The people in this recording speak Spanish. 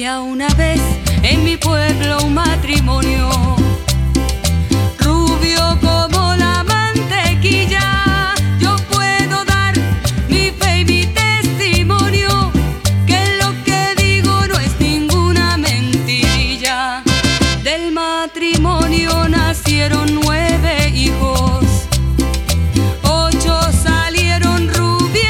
Había una vez en mi pueblo un matrimonio, rubio como la mantequilla. Yo puedo dar mi fe y mi testimonio, que lo que digo no es ninguna mentirilla. Del matrimonio nacieron 9 hijos,